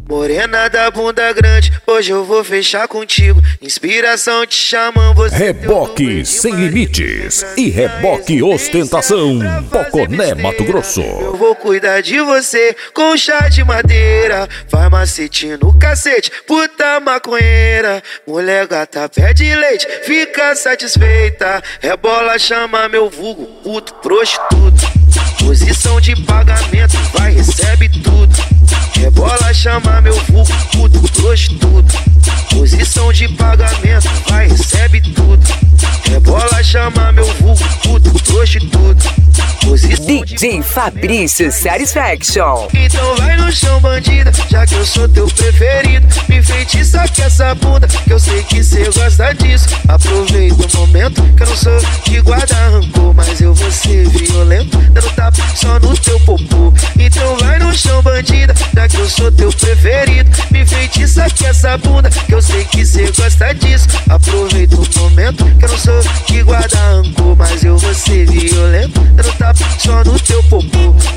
Morena da bunda grande, hoje eu vou fechar contigo. Inspiração te chamam, você. Reboque sem limites e reboque ostentação. Poconé, Mato Grosso. Eu vou cuidar de você com chá de madeira. Vai macete no cacete, puta maconheira. Mulher gata pede leite, fica satisfeita. Rebola, chama meu vulgo, puto prostituto. Posição de pagamento, vai, recebe tudo. Rebola, chama meu vulgo, puto prostituto. Posição de pagamento, vai, recebe tudo. Rebola, chama meu vulgo, puto prostituto. DJ Fabrício Satisfaction. Então vai no chão, bandida, já que eu sou teu preferido. Me enfeitiça com essa bunda, que eu sei que cê gosta disso. Aproveita o momento, que eu não sou de guardar rancor, mas eu vou ser violento, dando tapa só no teu popô. Então vai no chão, bandida, já que eu sou teu preferido. Me enfeitiça com essa bunda, que eu sei que cê gosta disso. Aproveita o momento, que eu não sou de guardar rancor, mas eu vou ser violento, dando tapa só no teu popô.